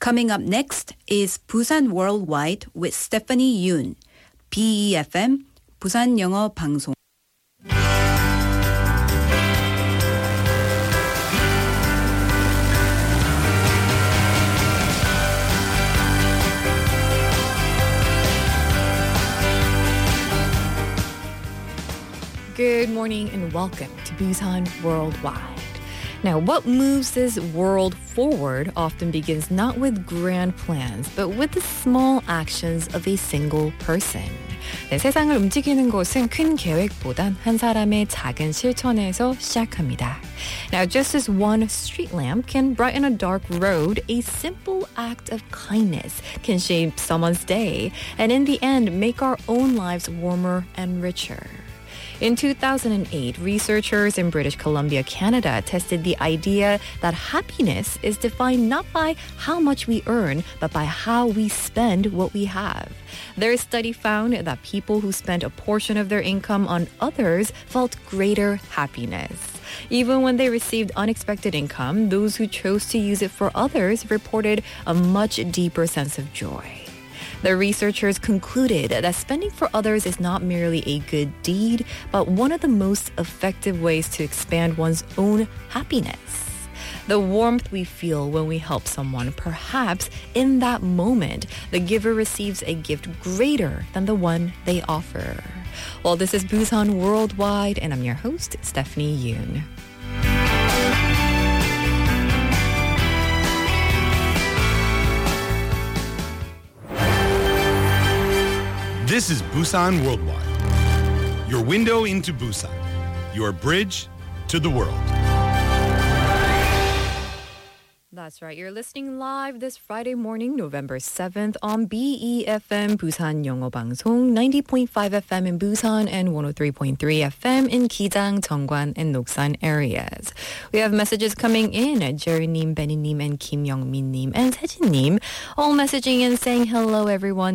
Coming up next is Busan Worldwide with Stephanie Yoon, BEFM, 부산 영어 방송. Good morning and welcome to Busan Worldwide. Now, what moves this world forward often begins not with grand plans, but with the small actions of a single person. 네, 세상을 움직이는 것은 큰 계획보단 한 사람의 작은 실천에서 시작합니다. Now, just as one street lamp can brighten a dark road, a simple act of kindness can shape someone's day, and in the end, make our own lives warmer and richer. In 2008, researchers in British Columbia, Canada, tested the idea that happiness is defined not by how much we earn, but by how we spend what we have. Their study found that people who spent a portion of their income on others felt greater happiness. Even when they received unexpected income, those who chose to use it for others reported a much deeper sense of joy. The researchers concluded that spending for others is not merely a good deed, but one of the most effective ways to expand one's own happiness. The warmth we feel when we help someone, perhaps in that moment, the giver receives a gift greater than the one they offer. Well, this is Busan Worldwide, and I'm your host, Stephanie Yoon. This is Busan Worldwide, your window into Busan, your bridge to the world. That's right. You're listening live this Friday morning, November 7th on BEFM Busan 영어 방송 90.5 FM in Busan and 103.3 FM in Gijang, Jeongwan, and Noksan areas. We have messages coming in. Jerry님, Benny님, and Kim Youngmin님, and Sejin님 all messaging in saying hello everyone,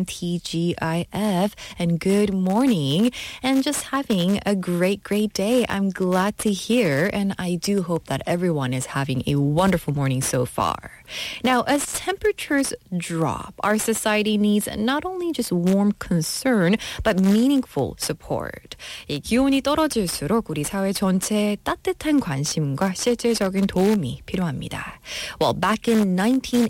TGIF, and good morning, and just having a great day. I'm glad to hear, and I do hope that everyone is having a wonderful morning so far. Now, as temperatures drop, our society needs not only just warm concern, but meaningful support. 이 기온이 떨어질수록 우리 사회 전체에 따뜻한 관심과 실질적인 도움이 필요합니다. Well, back in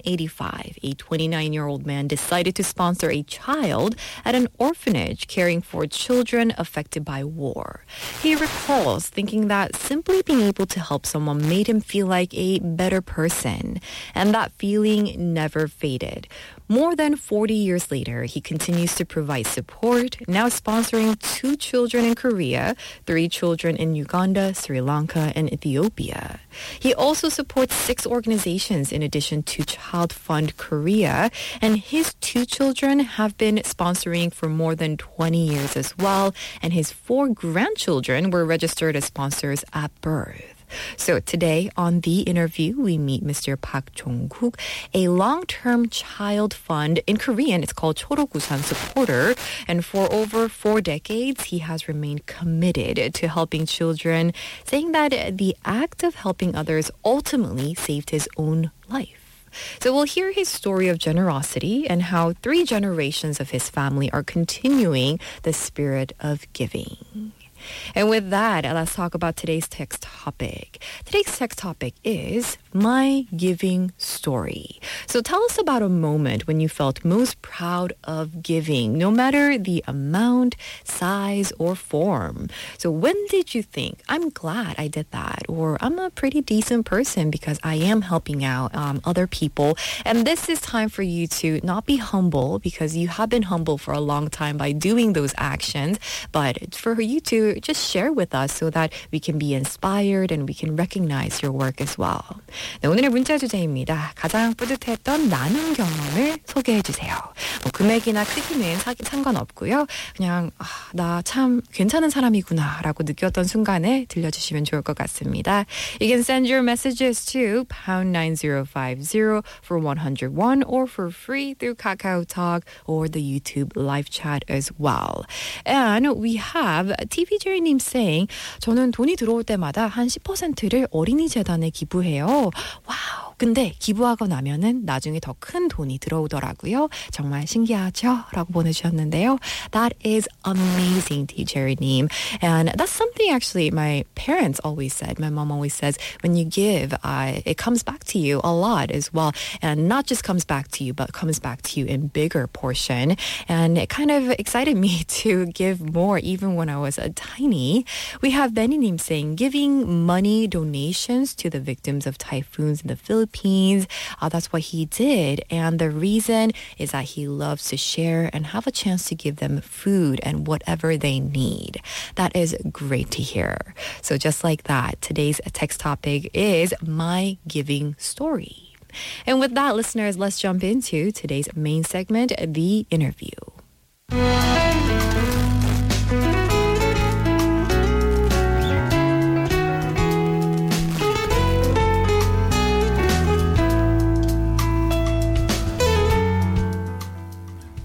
1985, a 29-year-old man decided to sponsor a child at an orphanage caring for children affected by war. He recalls thinking that simply being able to help someone made him feel like a better person. And that feeling never faded. More than 40 years later, he continues to provide support, now sponsoring 2 children in Korea, 3 children in Uganda, Sri Lanka, and Ethiopia. He also supports 6 organizations in addition to Child Fund Korea, and his 2 children have been sponsoring for more than 20 years as well, and his 4 grandchildren were registered as sponsors at birth. So today on the interview, we meet Mr. Park Jong-guk, a long-term child fund in Korean. It's called Chorogusan supporter. And for over 4 decades, he has remained committed to helping children, saying that the act of helping others ultimately saved his own life. So we'll hear his story of generosity and how 3 generations of his family are continuing the spirit of giving. And with that, let's talk about today's text topic. Today's text topic is My Giving Story. So tell us about a moment when you felt most proud of giving, no matter the amount, size, or form. So when did you think, I'm glad I did that, or I'm a pretty decent person because I am helping out other people. And this is time for you to not be humble because you have been humble for a long time by doing those actions, but for you to just share with us so that we can be inspired and we can recognize your work as well. 네, 오늘의 문자 주제입니다. 가장 뿌듯했던 나눔 경험을 소개해 주세요. 뭐 금액이나 크기는 상관없고요. 그냥 나 참 괜찮은 사람이구나 라고 느꼈던 순간에 들려주시면 좋을 것 같습니다. You can send your messages to pound 9050 for 101 or for free through KakaoTalk or the YouTube live chat as well. And we have TV Jerry님 saying 저는 돈이 들어올 때마다 한 10%를 어린이 재단에 기부해요. Wow. 근데 기부하고 나면은 나중에 더 큰 돈이 들어오더라고요. 정말 신기하죠? 라고 보내주셨는데요. That is amazing, teacher님. And that's something actually my parents always said. My mom always says, when you give, it comes back to you a lot as well. And not just comes back to you, but comes back to you in bigger portion. And it kind of excited me to give more even when I was tiny. We have Benny님 saying, giving money donations to the victims of typhoons in the Philippines. That's what he did. And the reason is that he loves to share and have a chance to give them food and whatever they need. That is great to hear. So just like that, today's text topic is my giving story. And with that, listeners, let's jump into today's main segment, the interview.